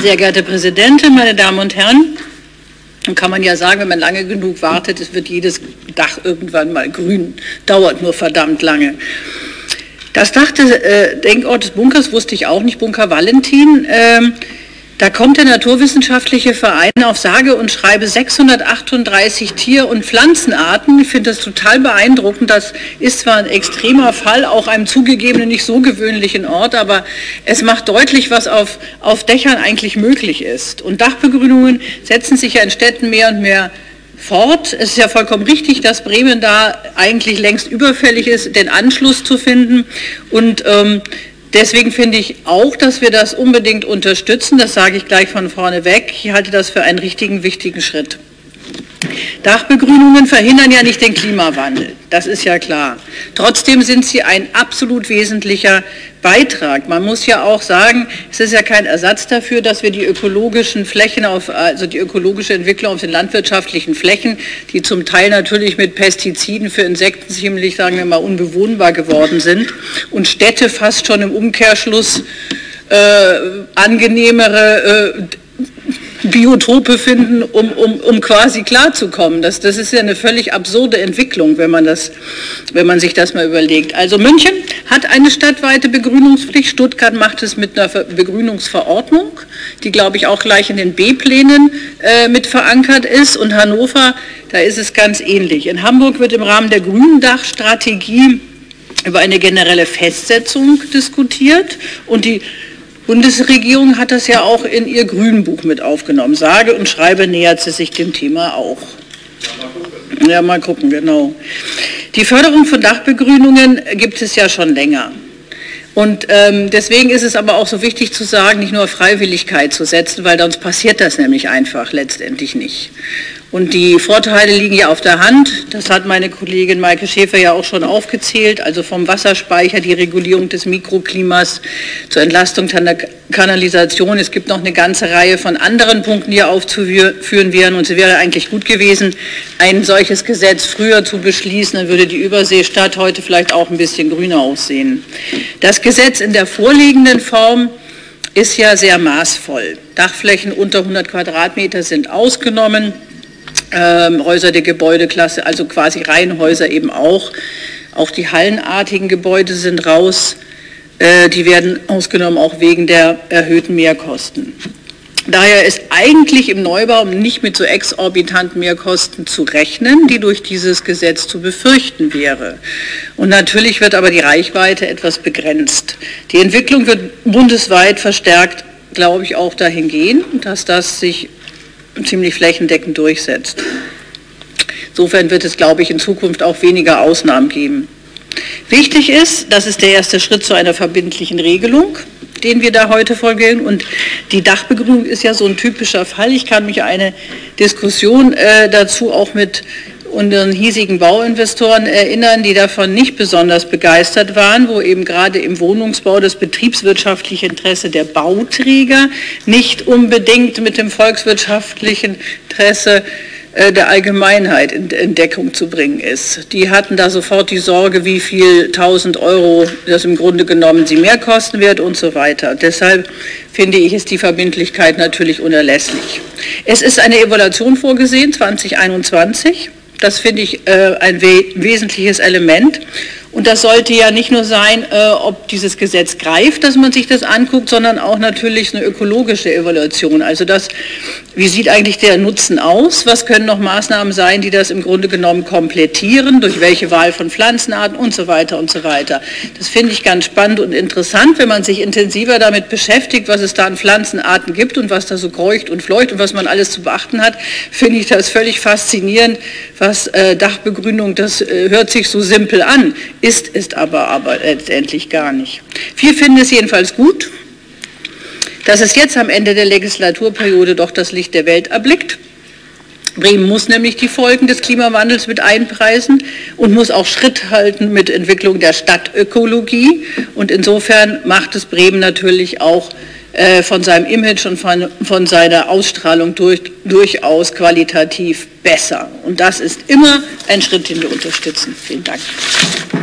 Sehr geehrte Präsidentin, meine Damen und Herren, dann kann man ja sagen, wenn man lange genug wartet, es wird jedes Dach irgendwann mal grün, dauert nur verdammt lange. Das Dach des Denkort des Bunkers wusste ich auch nicht, Bunker Valentin. Da kommt der Naturwissenschaftliche Verein auf sage und schreibe 638 Tier- und Pflanzenarten. Ich finde das total beeindruckend. Das ist zwar ein extremer Fall, auch einem zugegebenen, nicht so gewöhnlichen Ort, aber es macht deutlich, was auf Dächern eigentlich möglich ist. Und Dachbegrünungen setzen sich ja in Städten mehr und mehr fort. Es ist ja vollkommen richtig, dass Bremen da eigentlich längst überfällig ist, den Anschluss zu finden. Und deswegen finde ich auch, dass wir das unbedingt unterstützen. Das sage ich gleich von vorne weg. Ich halte das für einen richtigen, wichtigen Schritt. Dachbegrünungen verhindern ja nicht den Klimawandel, das ist ja klar. Trotzdem sind sie ein absolut wesentlicher Beitrag. Man muss ja auch sagen, es ist ja kein Ersatz dafür, dass wir die ökologischen Flächen, also die ökologische Entwicklung auf den landwirtschaftlichen Flächen, die zum Teil natürlich mit Pestiziden für Insekten ziemlich, sagen wir mal, unbewohnbar geworden sind und Städte fast schon im Umkehrschluss angenehmere Biotope finden, um quasi klarzukommen. Das ist ja eine völlig absurde Entwicklung, wenn man sich das mal überlegt. Also München hat eine stadtweite Begrünungspflicht, Stuttgart macht es mit einer Begrünungsverordnung, die, glaube ich, auch gleich in den B-Plänen mit verankert ist, und Hannover, da ist es ganz ähnlich. In Hamburg wird im Rahmen der Gründachstrategie über eine generelle Festsetzung diskutiert, und die Bundesregierung hat das ja auch in ihr Grünbuch mit aufgenommen. Sage und schreibe nähert sie sich dem Thema auch. Ja, mal gucken, genau. Die Förderung von Dachbegrünungen gibt es ja schon länger. Und deswegen ist es aber auch so wichtig zu sagen, nicht nur auf Freiwilligkeit zu setzen, weil sonst passiert das nämlich einfach letztendlich nicht. Und die Vorteile liegen ja auf der Hand, das hat meine Kollegin Maike Schäfer ja auch schon aufgezählt, also vom Wasserspeicher, die Regulierung des Mikroklimas zur Entlastung der Kanalisation. Es gibt noch eine ganze Reihe von anderen Punkten, die hier aufzuführen wären, und es wäre eigentlich gut gewesen, ein solches Gesetz früher zu beschließen, dann würde die Überseestadt heute vielleicht auch ein bisschen grüner aussehen. Das Gesetz in der vorliegenden Form ist ja sehr maßvoll. Dachflächen unter 100 Quadratmeter sind ausgenommen. Häuser der Gebäudeklasse, also quasi Reihenhäuser eben auch. Auch die hallenartigen Gebäude sind raus. Die werden ausgenommen, auch wegen der erhöhten Mehrkosten. Daher ist eigentlich im Neubau nicht mit so exorbitanten Mehrkosten zu rechnen, die durch dieses Gesetz zu befürchten wäre. Und natürlich wird aber die Reichweite etwas begrenzt. Die Entwicklung wird bundesweit verstärkt, glaube ich, auch dahin gehen, dass das sich ziemlich flächendeckend durchsetzt. Insofern wird es, glaube ich, in Zukunft auch weniger Ausnahmen geben. Wichtig ist, das ist der erste Schritt zu einer verbindlichen Regelung, den wir da heute vorgehen. Und die Dachbegrünung ist ja so ein typischer Fall. Ich kann mich an eine Diskussion dazu auch mit unseren hiesigen Bauinvestoren erinnern, die davon nicht besonders begeistert waren, wo eben gerade im Wohnungsbau das betriebswirtschaftliche Interesse der Bauträger nicht unbedingt mit dem volkswirtschaftlichen Interesse der Allgemeinheit in Deckung zu bringen ist. Die hatten da sofort die Sorge, wie viel 1.000 € das im Grunde genommen sie mehr kosten wird und so weiter. Deshalb finde ich, ist die Verbindlichkeit natürlich unerlässlich. Es ist eine Evaluation vorgesehen, 2021. Das finde ich ein wesentliches Element. Und das sollte ja nicht nur sein, ob dieses Gesetz greift, dass man sich das anguckt, sondern auch natürlich eine ökologische Evaluation. Also das, wie sieht eigentlich der Nutzen aus? Was können noch Maßnahmen sein, die das im Grunde genommen komplettieren? Durch welche Wahl von Pflanzenarten und so weiter und so weiter. Das finde ich ganz spannend und interessant, wenn man sich intensiver damit beschäftigt, was es da an Pflanzenarten gibt und was da so kreucht und fleucht und was man alles zu beachten hat, finde ich das völlig faszinierend, was Dachbegrünung, das hört sich so simpel an, ist aber letztendlich gar nicht. Wir finden es jedenfalls gut, dass es jetzt am Ende der Legislaturperiode doch das Licht der Welt erblickt. Bremen muss nämlich die Folgen des Klimawandels mit einpreisen und muss auch Schritt halten mit Entwicklung der Stadtökologie. Und insofern macht es Bremen natürlich auch von seinem Image und von seiner Ausstrahlung durchaus qualitativ besser. Und das ist immer ein Schritt, den wir unterstützen. Vielen Dank.